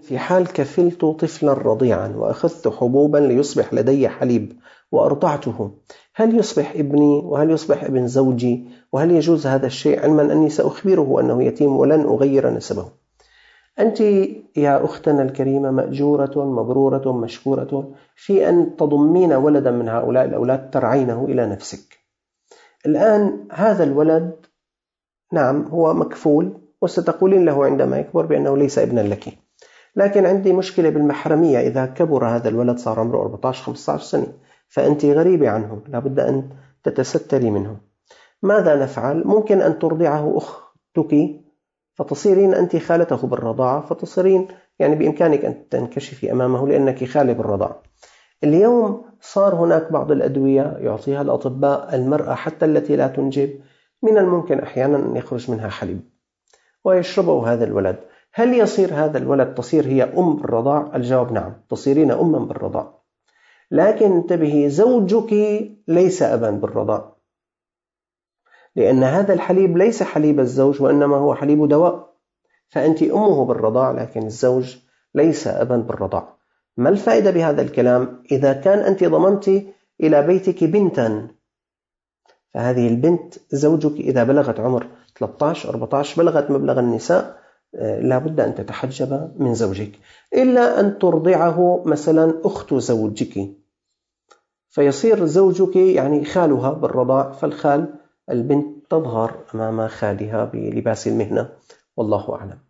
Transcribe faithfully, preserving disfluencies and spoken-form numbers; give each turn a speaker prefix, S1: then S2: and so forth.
S1: في حال كفلت طفلا رضيعا وأخذت حبوبا ليصبح لدي حليب وأرضعته، هل يصبح ابني وهل يصبح ابن زوجي؟ وهل يجوز هذا الشيء علما أني سأخبره أنه يتيم ولن أغير نسبه؟ أنت يا أختنا الكريمة مأجورة مبرورة مشكورة في أن تضمين ولدا من هؤلاء الأولاد ترعينه إلى نفسك. الآن هذا الولد نعم هو مكفول، وستقولين له عندما يكبر بأنه ليس ابنا لك، لكن عندي مشكلة بالمحرمية. إذا كبر هذا الولد صار عمره أربعة عشر خمسة عشر سنة فأنت غريبة عنه، لابد أن تتستري منه. ماذا نفعل؟ ممكن أن ترضعه أختك فتصيرين أنت خالته بالرضاعة، فتصيرين يعني بإمكانك أن تنكشفي أمامه لأنك خالة بالرضاعة. اليوم صار هناك بعض الأدوية يعطيها الأطباء المرأة حتى التي لا تنجب، من الممكن أحيانا أن يخرج منها حليب ويشربه هذا الولد. هل يصير هذا الولد تصير هي أم بالرضاع؟ الجواب نعم، تصيرين أما بالرضاع، لكن انتبهي زوجك ليس أبا بالرضاع، لأن هذا الحليب ليس حليب الزوج وإنما هو حليب دواء، فأنت أمه بالرضاع لكن الزوج ليس أبا بالرضاع. ما الفائدة بهذا الكلام؟ إذا كان أنت ضمنت إلى بيتك بنتا، فهذه البنت زوجك إذا بلغت عمر ثلاثة عشر أربعة عشر بلغت مبلغ النساء لا بد أن تتحجب من زوجك، إلا أن ترضعه مثلا أخت زوجك فيصير زوجك يعني خالها بالرضاع، فالخال البنت تظهر أمام خالها بلباس المهنة، والله أعلم.